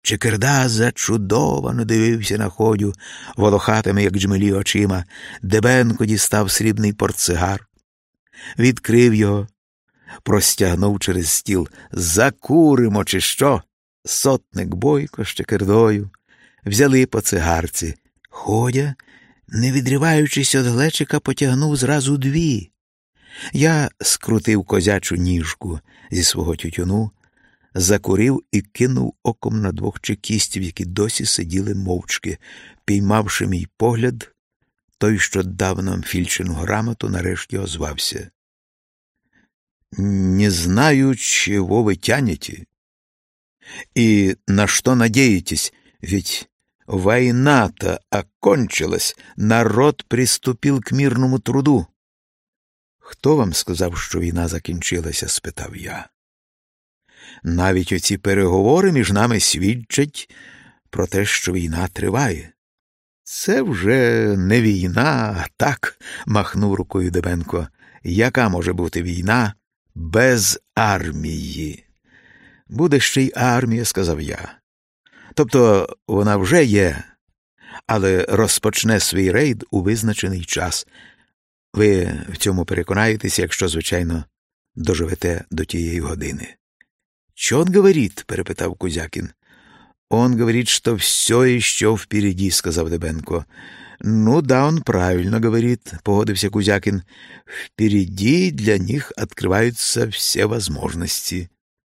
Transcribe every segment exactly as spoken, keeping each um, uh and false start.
Чикирда зачудовано дивився на Ходю волохатими, як джмелі, очима. Дебенко дістав срібний портсигар, відкрив його, простягнув через стіл. «Закуримо, чи що?» Сотник Бойко з Чикирдою взяли по цигарці. Ходя, не відриваючись від глечика, потягнув зразу дві. Я скрутив козячу ніжку зі свого тютюну, закурив і кинув оком на двох чекістів, які досі сиділи мовчки. Піймавши мій погляд, той, що дав нам Фільчину грамоту, нарешті озвався. «Не знаю, чего вы тянете и на что надеетесь, ведь война-то окончилась, народ приступил к мирному труду». «Хто вам сказав, що війна закінчилася?» – спитав я. «Навіть оці переговори між нами свідчать про те, що війна триває». «Це вже не війна, а так», – махнув рукою Дебенко. «Яка може бути війна без армії?» «Буде ще й армія», – сказав я. «Тобто вона вже є, але розпочне свій рейд у визначений час. Ви в цьому переконаєтеся, якщо, звичайно, доживете до тієї години». «Чё он говорит?» – перепитав Кузякін. «Он говорит, что все еще впереди», – сказав Дебенко. «Ну да, он правильно говорит», – погодився Кузякін. «Впереди для них открываются все возможности».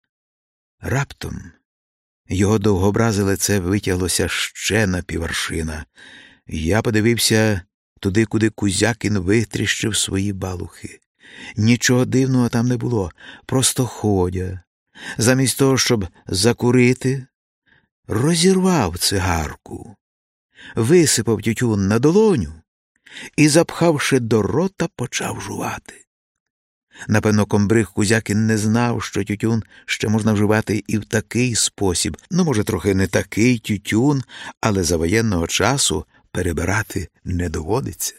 Раптом його довгобразе лице витяглося ще на піваршина. Я подивився туди, куди Кузякін витріщив свої балухи. Нічого дивного там не було, просто Ходя, замість того, щоб закурити, розірвав цигарку, висипав тютюн на долоню і, запхавши до рота, почав жувати. Напевно, комбриг Кузякін не знав, що тютюн ще можна вживати і в такий спосіб. Ну, може, трохи не такий тютюн, але за воєнного часу перебирати не доводиться.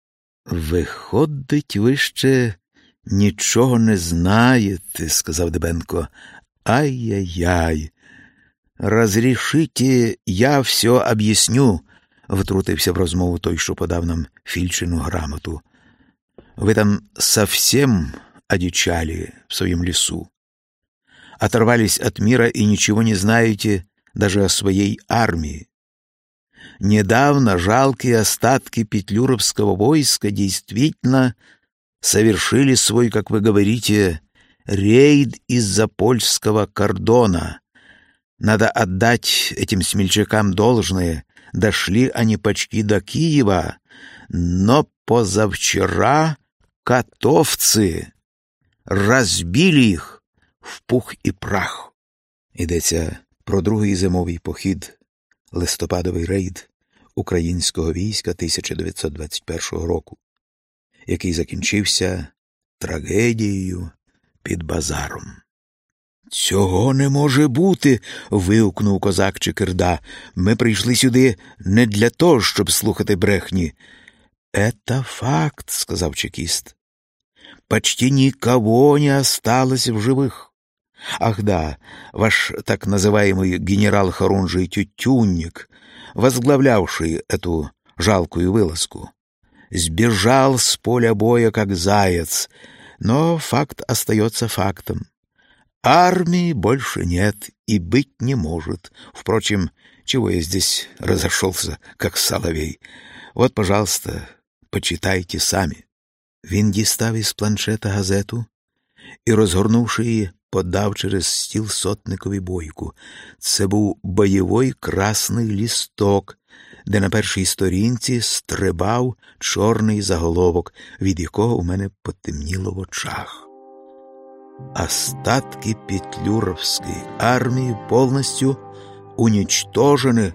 «Виходить, ви ще нічого не знаєте», – сказав Дебенко. «Ай-яй-яй! Разрешите, я все об'ясню», – втрутився в розмову той, що подав нам Фільчину грамоту. «Ви там совсем одичали в своем лесу, оторвались от мира и ничего не знаете даже о своей армии. Недавно жалкие остатки петлюровского войска действительно совершили свой, как вы говорите, рейд из-за польского кордона. Надо отдать этим смельчакам должное, дошли они почти до Киева, но позавчера катовцы розбили їх в пух і прах». Йдеться про другий зимовий похід, листопадовий рейд українського війська тисяча дев'ятсот двадцять першого року, який закінчився трагедією під Базаром. «Цього не може бути!» – вигукнув козак Чикирда. «Ми прийшли сюди не для того, щоб слухати брехні». «Это факт», – сказав чекіст. «Почти никого не осталось в живых. Ах да, ваш так называемый генерал Хорунжий Тютюнник, возглавлявший эту жалкую вылазку, сбежал с поля боя как заяц, но факт остается фактом. Армии больше нет и быть не может. Впрочем, чего я здесь разошелся, как соловей? Вот, пожалуйста, почитайте самі». Він дістав із планшета газету і, розгорнувши її, подав через стіл сотникові Бойку. Це був бойовий красний лісток, де на першій сторінці стрибав чорний заголовок, від якого у мене потемніло в очах. «Остатки Петлюровской армии полностью уничтожены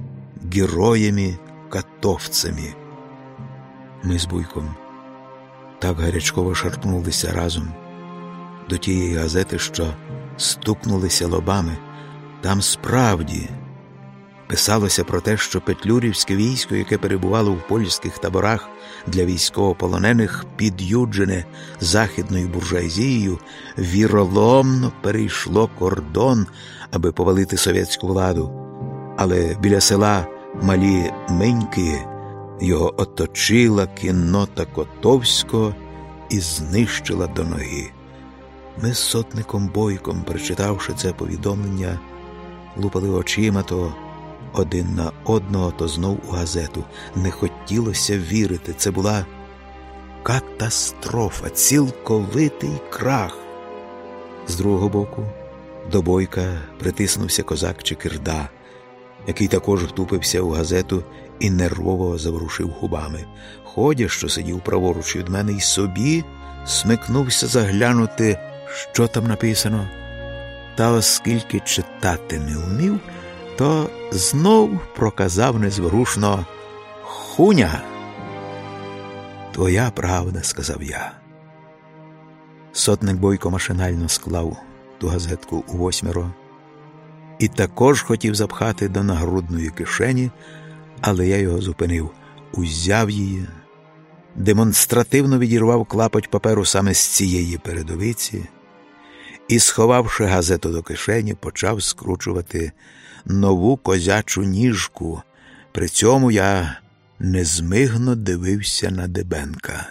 героями-катовцами». Ми з Буйком так гарячково шарпнулися разом до тієї газети, що стукнулися лобами. Там справді писалося про те, що петлюрівське військо, яке перебувало в польських таборах для військовополонених, під'юджене західною буржуазією, віроломно перейшло кордон, аби повалити совєтську владу. Але біля села Малі Миньки його оточила кіннота Котовського і знищила до ноги. Ми з сотником Бойком, прочитавши це повідомлення, лупали очима то один на одного, то знов у газету. Не хотілося вірити. Це була катастрофа, цілковитий крах. З другого боку до Бойка притиснувся козак Чекирда, який також втупився у газету і нервово заворушив губами. Ходя, що сидів праворуч від мене, й собі смикнувся заглянути, що там написано. Та оскільки читати не вмів, то знов проказав незворушно: «Хуня!» «Твоя правда», – сказав я. Сотник Бойко машинально склав ту газетку у восьмеро і також хотів запхати до нагрудної кишені, але я його зупинив. Узяв її, демонстративно відірвав клапоть паперу саме з цієї передовиці і, сховавши газету до кишені, почав скручувати нову козячу ніжку. При цьому я незмигно дивився на Дебенка.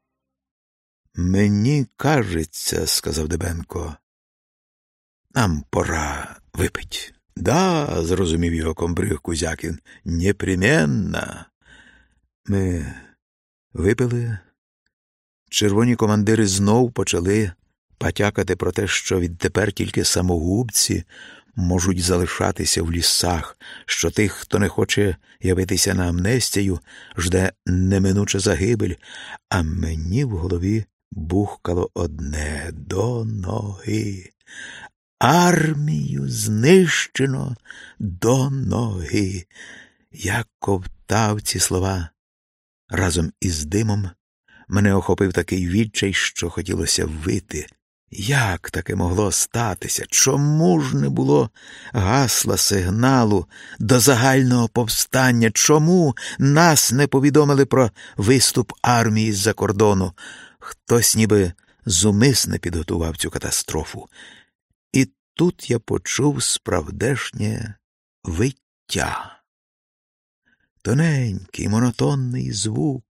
«Мені кажеться, – сказав Дебенко, – нам пора випить». «Да, – зрозумів його комбриг Кузякін, – непременно». Ми випили. Червоні командири знов почали потякати про те, що відтепер тільки самогубці можуть залишатися в лісах, що тих, хто не хоче явитися на амнестію, жде неминуча загибель, а мені в голові бухкало одне: до ноги. Армію знищено до ноги. Я ковтав ці слова. Разом із димом мене охопив такий відчай, що хотілося вити. Як таке могло статися? Чому ж не було гасла сигналу до загального повстання? Чому нас не повідомили про виступ армії з-за кордону? Хтось ніби зумисне підготував цю катастрофу. І тут я почув справдешнє виття. Тоненький, монотонний звук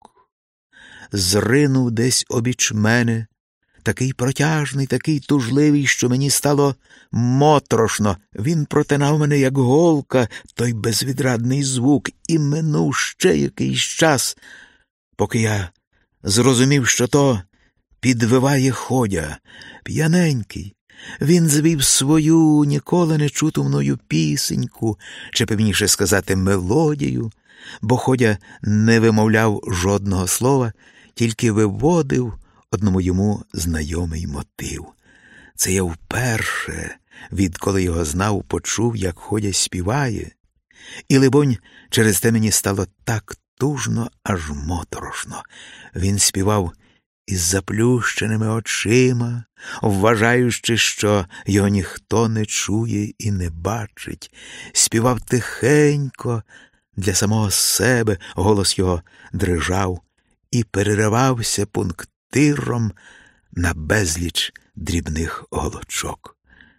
зринув десь обіч мене, такий протяжний, такий тужливий, що мені стало моторошно. Він протинав мене, як голка, той безвідрадний звук, і минув ще якийсь час, поки я зрозумів, що то підвиває Ходя, п'яненький. Він звів свою ніколи не чуту мною пісеньку, чи, певніше сказати, мелодію, бо Ходя не вимовляв жодного слова, тільки виводив одному йому знайомий мотив. Це я вперше, відколи його знав, почув, як Ходя співає, і, либонь, через те мені стало так тужно, аж моторошно. Він співав із заплющеними очима, вважаючи, що його ніхто не чує і не бачить. Співав тихенько, для самого себе, голос його дрижав і переривався пунктиром на безліч дрібних голочок.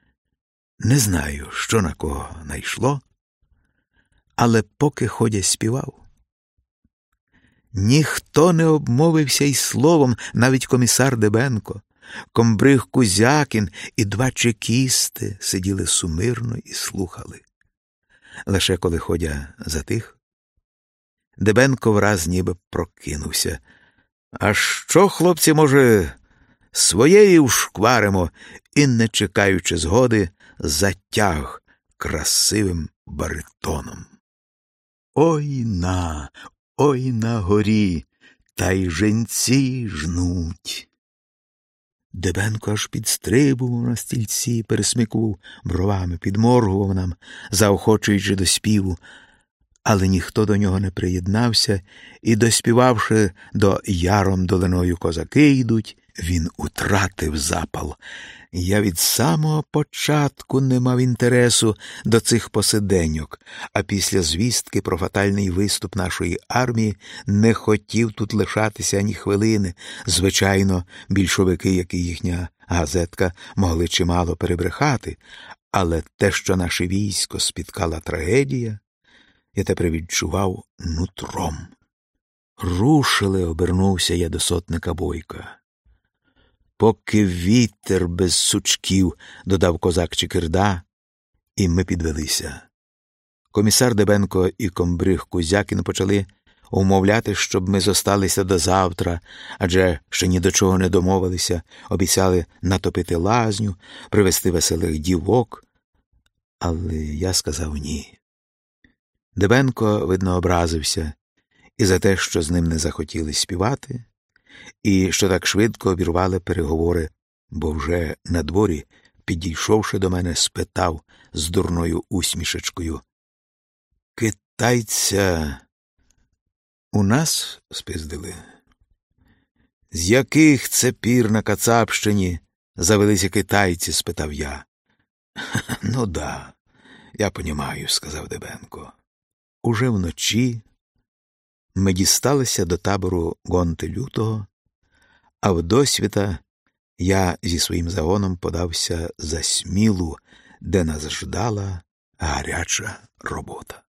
Не знаю, що на кого найшло, але поки Ходя співав, ніхто не обмовився й словом, навіть комісар Дебенко, комбриг Кузякін і два чекісти сиділи сумирно і слухали. Лише коли Ходя затих, Дебенко враз ніби прокинувся. «А що, хлопці, може, своєї вшкваримо?» І, не чекаючи згоди, затяг красивим баритоном. «Ой на, ой на горі, та й женці жнуть». Дебенко аж підстрибував на стільці, пересмикував бровами, підморгував нам, заохочуючи до співу. Але ніхто до нього не приєднався, і, доспівавши до «Яром долиною козаки йдуть», він утратив запал. Я від самого початку не мав інтересу до цих посиденьок, а після звістки про фатальний виступ нашої армії не хотів тут лишатися ані хвилини. Звичайно, більшовики, як і їхня газетка, могли чимало перебрехати, але те, що наше військо спіткала трагедія, я тепер відчував нутром. Рушили, обернувся я до сотника Бойка. Поки вітер без сучків, додав козак Чикирда, і ми підвелися. Комісар Дебенко і комбриг Кузякін почали умовляти, щоб ми зосталися до завтра, адже ще ні до чого не домовилися, обіцяли натопити лазню, привезти веселих дівок. Але я сказав ні. Дебенко, видно, образився і за те, що з ним не захотіли співати, і що так швидко обірвали переговори, бо вже на дворі, підійшовши до мене, спитав з дурною усмішечкою: «Китайця у нас спиздили?» «З яких це пір на Кацапщині завелися китайці?» – спитав я. «Ну да, я понімаю», – сказав Дебенко. Уже вночі ми дісталися до табору Гонти Лютого, а вдосвіта я зі своїм загоном подався за Смілу, де нас ждала гаряча робота.